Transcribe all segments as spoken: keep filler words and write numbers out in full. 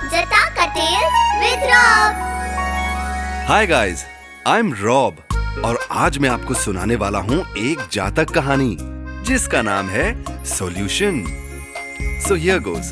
Jataka Tales with Rob. Hi guys, I am Rob और आज मैं आपको सुनाने वाला हूँ एक जातक कहानी जिसका नाम है सॉल्यूशन। So here goes.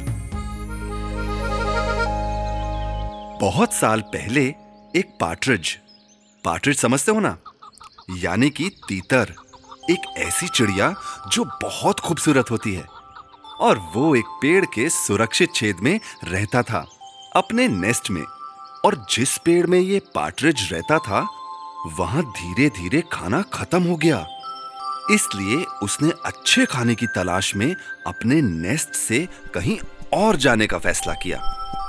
बहुत साल पहले एक पार्ट्रिज, पार्ट्रिज समझते हो ना, यानी कि तीतर, एक ऐसी चिड़िया जो बहुत खूबसूरत होती है, और वो एक पेड़ के सुरक्षित छेद में रहता था अपने नेस्ट में। और जिस पेड़ में ये पार्ट्रिज रहता था वहां धीरे धीरे खाना खत्म हो गया, इसलिए उसने अच्छे खाने की तलाश में अपने नेस्ट से कहीं और जाने का फैसला किया।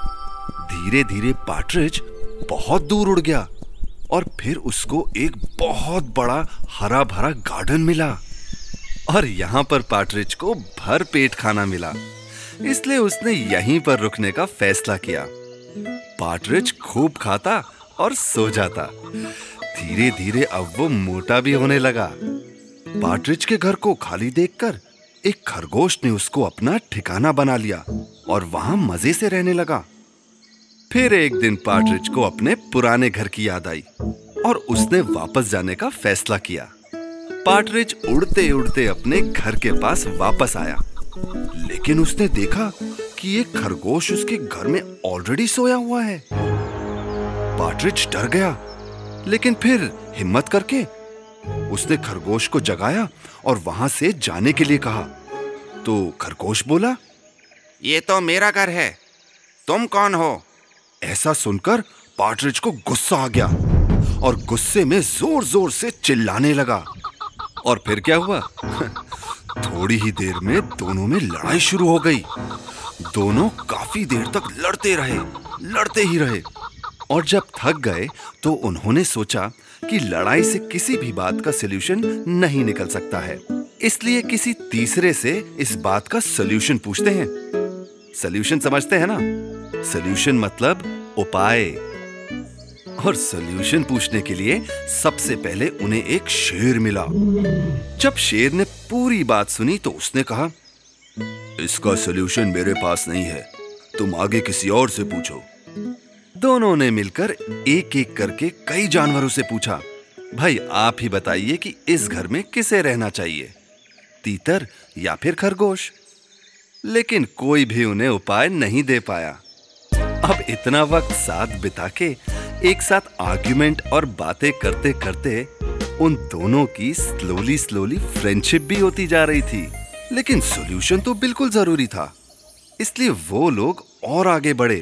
धीरे धीरे पार्ट्रिज बहुत दूर उड़ गया और फिर उसको एक बहुत बड़ा हरा भरा गार्डन मिला और यहाँ पर पार्ट्रिज को भर पेट खाना मिला, इसलिए उसने यहीं पर रुकने का फैसला किया। पार्ट्रिज खूब खाता और सो जाता। धीरे धीरे अब वो मोटा भी होने लगा। पार्ट्रिज के घर को खाली देखकर एक खरगोश ने उसको अपना ठिकाना बना लिया और वहां मजे से रहने लगा। फिर एक दिन पार्ट्रिज को अपने पुराने घर की याद आई और उसने वापस जाने का फैसला किया। पार्ट्रिज उड़ते उड़ते अपने घर के पास वापस आया, लेकिन उसने देखा कि एक खरगोश उसके घर में ऑलरेडी सोया हुआ है। पार्ट्रिज डर गया, लेकिन फिर हिम्मत करके उसने खरगोश को जगाया और वहां से जाने के लिए कहा। तो खरगोश बोला, ये तो मेरा घर है, तुम कौन हो? ऐसा सुनकर पार्ट्रिज को गुस्सा आ गया और गुस्से में जोर जोर से चिल्लाने लगा। और फिर क्या हुआ? थोड़ी ही देर में दोनों में लड़ाई शुरू हो गई। दोनों काफी देर तक लड़ते रहे, लड़ते ही रहे, और जब थक गए तो उन्होंने सोचा कि लड़ाई से किसी भी बात का सॉल्यूशन नहीं निकल सकता है, इसलिए किसी तीसरे से इस बात का सॉल्यूशन पूछते हैं। सॉल्यूशन समझते हैं ना? सॉल्यूशन मतलब उपाय। और सॉल्यूशन पूछने के लिए सबसे पहले उन्हें एक शेर मिला। जब शेर ने पूरी बात सुनी तो उसने कहा, इसका सॉल्यूशन मेरे पास नहीं है, तुम आगे किसी और से पूछो। दोनों ने मिलकर एक एक करके कई जानवरों से पूछा, भाई आप ही बताइए कि इस घर में किसे रहना चाहिए, तीतर या फिर खरगोश? लेकिन कोई भी उन्हें उपाय नहीं दे पाया। अब इतना वक्त साथ बिता के एक साथ आर्ग्यूमेंट और बातें करते करते उन दोनों की स्लोली स्लोली फ्रेंडशिप भी होती जा रही थी, लेकिन सॉल्यूशन तो बिल्कुल जरूरी था, इसलिए वो लोग और आगे बढ़े।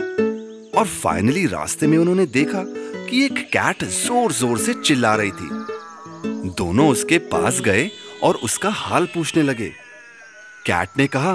और फाइनली रास्ते में उन्होंने देखा कि एक कैट जोर जोर से चिल्ला रही थी। दोनों उसके पास गए और उसका हाल पूछने लगे। कैट ने कहा,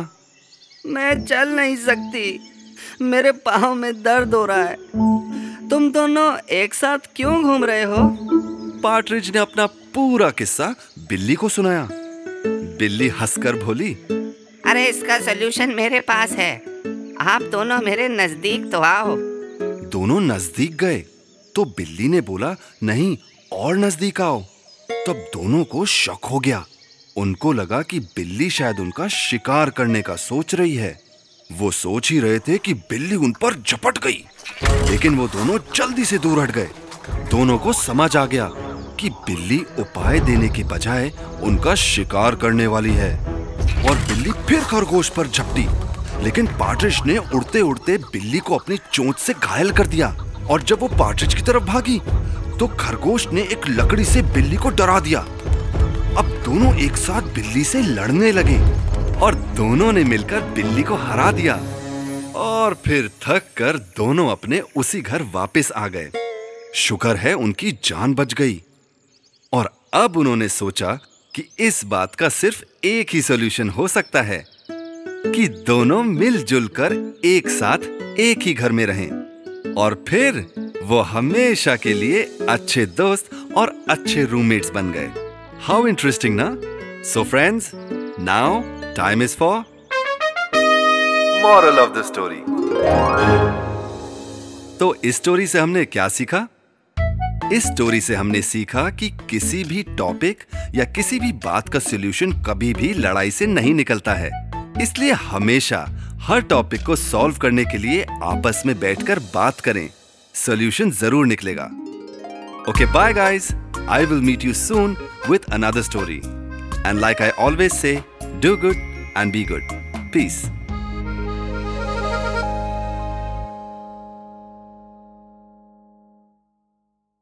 मैं चल नहीं सकती, मेरे पाँव में दर्द हो रहा है, तुम दोनों एक साथ क्यों घूम रहे हो? पार्ट्रिज ने अपना पूरा किस्सा बिल्ली को सुनाया। बिल्ली हंसकर बोली, अरे इसका सलूशन मेरे पास है, आप दोनों मेरे नजदीक तो आओ। दोनों नजदीक गए तो बिल्ली ने बोला, नहीं और नजदीक आओ। तब दोनों को शक हो गया। उनको लगा कि बिल्ली शायद उनका शिकार करने का सोच रही है। वो सोच ही रहे थे कि बिल्ली उन पर झपट गई, लेकिन वो दोनों जल्दी से दूर हट गए। दोनों को समझ आ गया कि बिल्ली उपाय देने के बजाय उनका शिकार करने वाली है, और बिल्ली फिर खरगोश पर झपटी। लेकिन पार्ट्रिज ने उड़ते उड़ते बिल्ली को अपनी चोंच से घायल कर दिया, और जब वो पार्ट्रिज की तरफ भागी तो खरगोश ने एक लकड़ी से बिल्ली को डरा दिया। अब दोनों एक साथ बिल्ली से लड़ने लगे और दोनों ने मिलकर बिल्ली को हरा दिया, और फिर थक कर दोनों अपने उसी घर वापस आ गए। शुक्र है उनकी जान बच गई। और अब उन्होंने सोचा कि इस बात का सिर्फ एक ही सॉल्यूशन हो सकता है कि दोनों मिलजुल कर एक साथ एक ही घर में रहें, और फिर वो हमेशा के लिए अच्छे दोस्त और अच्छे रूममेट्स बन गए। हाउ इंटरेस्टिंग ना? So friends, now time is for moral of the story. तो इस स्टोरी से हमने क्या सीखा? इस स्टोरी से हमने सीखा कि किसी भी टॉपिक या किसी भी बात का सॉल्यूशन कभी भी लड़ाई से नहीं निकलता है, इसलिए हमेशा हर टॉपिक को सॉल्व करने के लिए आपस में बैठकर बात करें, सॉल्यूशन जरूर निकलेगा। Okay bye guys, I will meet you soon with another story, and like I always say, do good and be good. Piece.